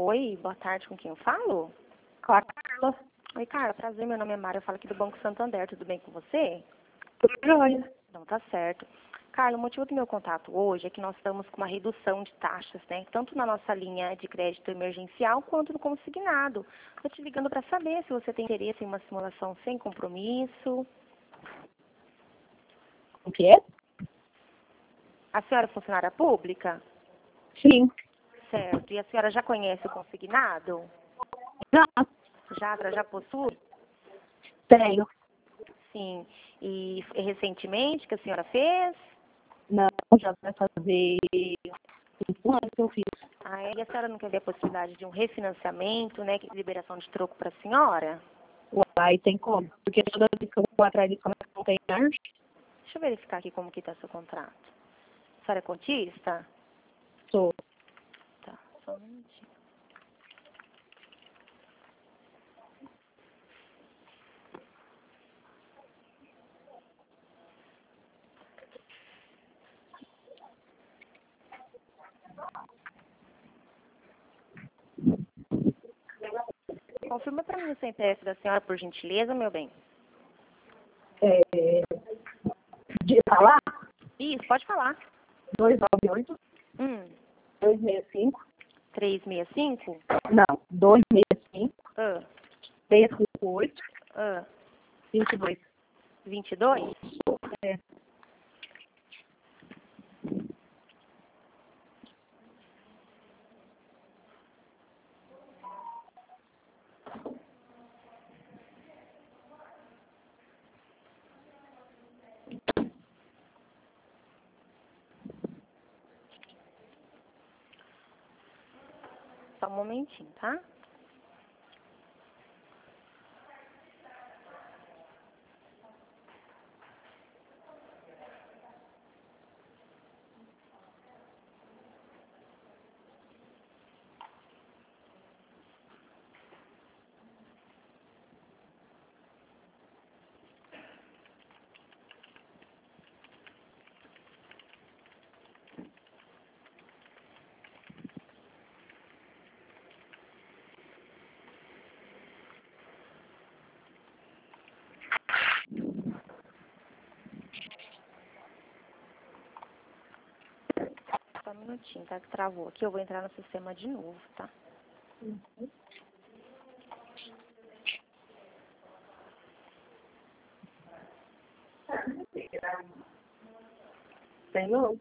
Oi, boa tarde, com quem eu falo? Com a Carla. Oi, Carla, prazer, meu nome é Mara, eu falo aqui do Banco Santander, tudo bem com você? Tudo jóia. Não, tá certo. Carla, o motivo do meu contato hoje é que nós estamos com uma redução de taxas, né? Tanto na nossa linha de crédito emergencial quanto no consignado. Estou te ligando para saber se você tem interesse em uma simulação sem compromisso. O que é? A senhora é funcionária pública? Sim. Certo. E a senhora já conhece o consignado? Já. Já possui? Tenho. Sim. E recentemente que a senhora fez? Não, já vai fazer 5 anos que eu fiz. Ah, e a senhora não quer ver a possibilidade de um refinanciamento, né? Liberação de troco para a senhora? Uai, tem como. Porque toda vez que eu vou atrás disso, não tem arte. Deixa eu verificar aqui como que está seu contrato. A senhora é cotista? Sou. Tá, só um minutinho. Confirma para mim o CPF da senhora, por gentileza, meu bem. De falar? Isso, pode falar. 298 Hum, 265. 365? Não, 265 Ah, 358 ah, 22. 22? É. Só um momentinho, tá? Só um minutinho, tá? Que travou aqui. Eu vou entrar no sistema de novo, tá? Tem não.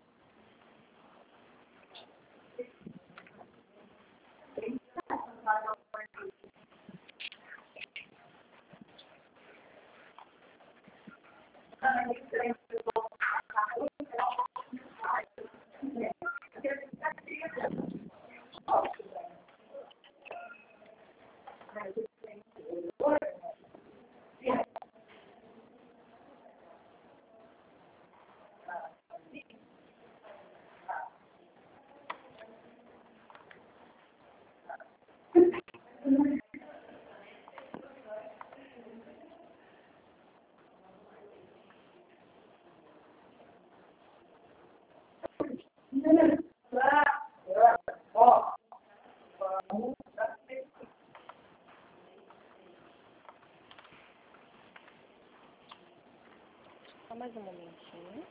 Só mais um momentinho.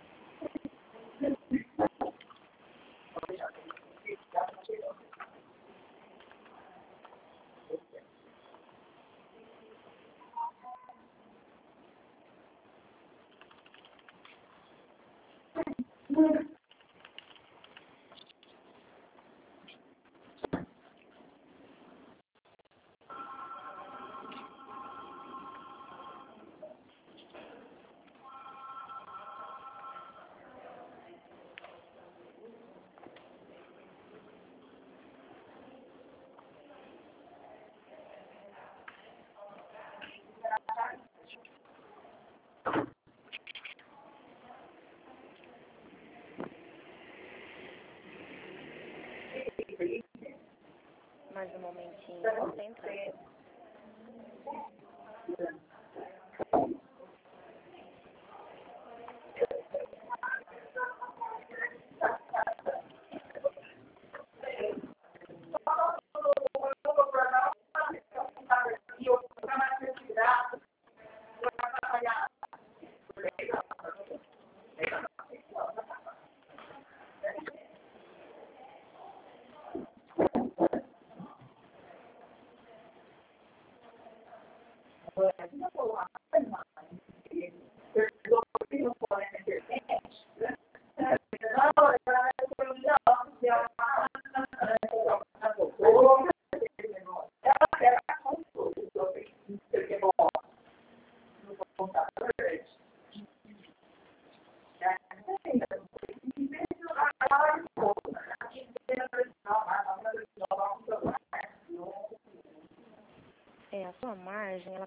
Mais um momentinho. Tá entrando.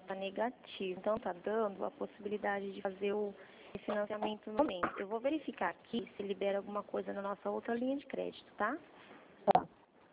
tá negativo. Então tá dando a possibilidade de fazer o financiamento no momento. Eu vou verificar aqui se libera alguma coisa na nossa outra linha de crédito, tá? Tá.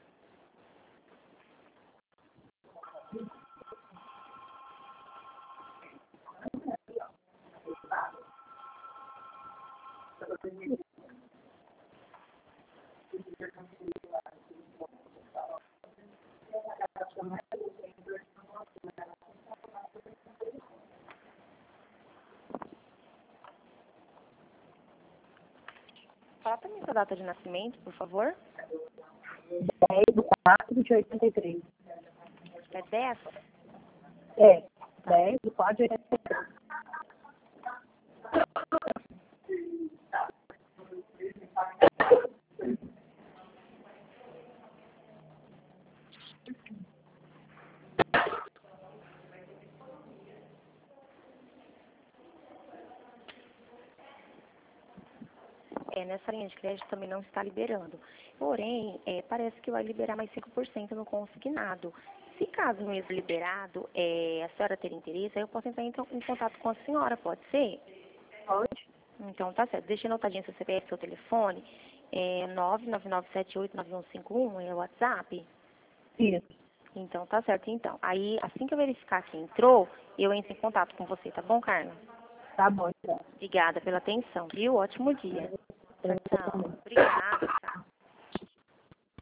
Fala pra mim sua data de nascimento, por favor. 10/4/83. É 10? É, 10/4/83. Nessa linha de crédito também não está liberando. Porém, parece que vai liberar mais 5% no consignado. Se caso mesmo liberado, a senhora ter interesse, aí eu posso entrar em contato com a senhora, pode ser? Pode? Então, tá certo. Deixa anotadinho seu CPF, seu telefone. 999789151 é o WhatsApp. Isso. Então, tá certo. Então, aí, assim que eu verificar que entrou, eu entro em contato com você, tá bom, Carla? Tá bom, então. Obrigada pela atenção, viu? Ótimo dia. Tchau, Pra você tchau. também. Obrigada.